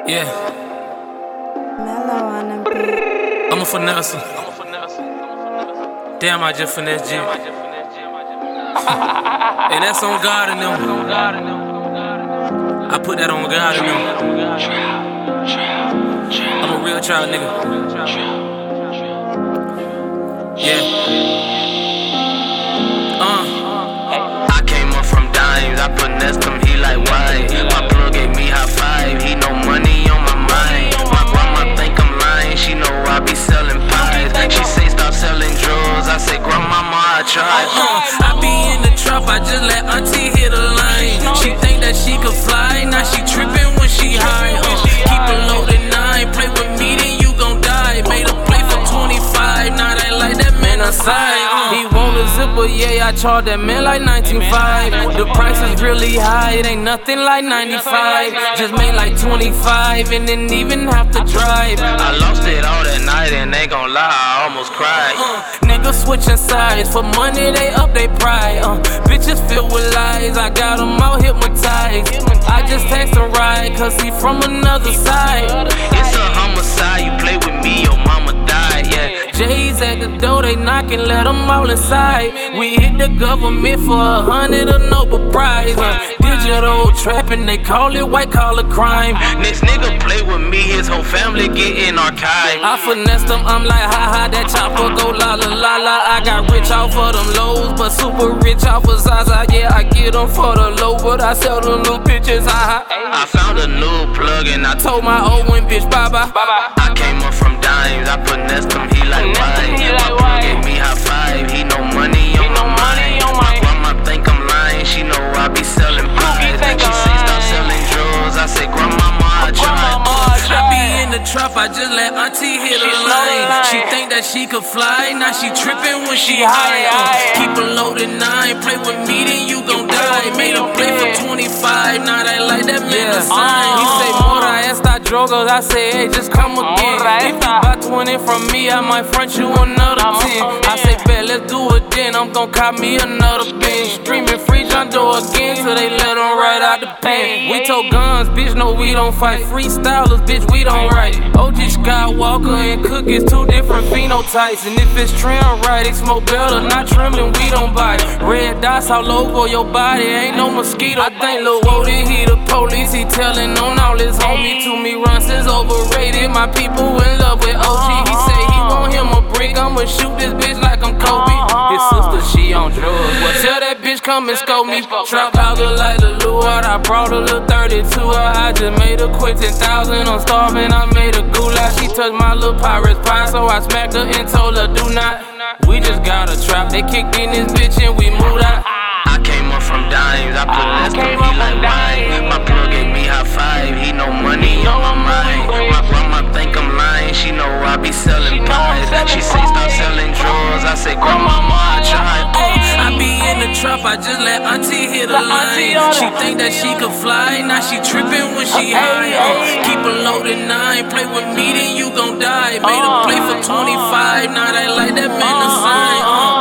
Yeah, Mellow on the beat. I'm a finesse. Damn, I just finesse G. And that's on God and them. I put that on God and them. I'm a real child nigga. Yeah. I came up from dimes, I finessed him, he like why? My plug gave me high five, he no money on my mind. My grandma think I'm lying, she know I be selling pies. She say stop selling drugs, I say grandmama I tried. I be in the trap, I just let auntie hit a line. She think that she could fly, now she trippin' when she high. Keep it loaded 9, play with me then you gon' die. Made a play for 25, now they like that man aside. He want a zipper, yeah, I charge that man like 19.5. The price is really high, it ain't nothing like 95. Just made like 25 and didn't even have to drive. I lost it all that night and they gon' lie, I almost cried. Niggas switching sides, for money they up they pride. Bitches filled with lies, I got them all hypnotized. I just text a ride, cause he from another side. It's a homicide, you play with me, your mama died, yeah. J's at the door, they knocking, let them all inside. We hit the government for 100 a Nobel Prize. Digital trapping, they call it white collar crime. Next nigga play with me, his whole family getting archived. I finessed them, I'm like, ha ha, that chopper go la la la la. I got rich off of them lows, but super rich off of Zaza. Yeah, I get them for the low, but I sell them little bitches, ha ha. I found a new plug and I Told my old one, bitch, bye bye. I came up from dimes, I finessed him, he like why? My plug gave me high five, he no money on my mind. My grandma think I'm lying, she know I be selling pies. She say stop selling drugs, I say grandmama I tried. I be in the trap, I just let auntie hit a line. She think that she could fly, now she trippin' when she high. Keep it loaded 9, play with me then you gon' die. Made a play for 25, now they like that man a sign. He say mora esta drogas, I say hey just come again. If you buy 20 from me, I might front you another 10. I say bet let's do it then, I'm gon' cop me another binge. Streaming free John Doe again, so they let them right out the pen. We told guns, bitch, no we don't fight. Freestylers, bitch, we don't write. OG Skywalker and Cookies, 2 different phenotypes. And if it's trim right, it smoke better, not trembling, we don't bite. Red dots all over your body, ain't no mosquito. I think Lil Woody, he the police, he telling on all his homie. To me, runs is overrated, my people in love with OG. He say he want him a brick, I'ma shoot this bitch like I'm Kobe. His sister, she on drugs, well tell that bitch come and scope me. Trap out look like the Lord, I brought a little 32. I just made her quit 10,000, I'm starving, I made a goulash. She touched my little pirate's pie, so I smacked her and told her do not. We just got a trap, they kicked in this bitch and we moved out. I came up from dimes, I finessed him, he like why? My plug gave me high five, he no money on my mind. My grandma think I'm lying, she know I be selling pies. She say stop selling drugs, I say grandmama I tried. I be in the trap, I just let auntie hit a line. She think that she could fly, now she trippin' when she high. Keep it loaded 9, play with me then you gon' die. Made a play for 25, now they like that man a sign.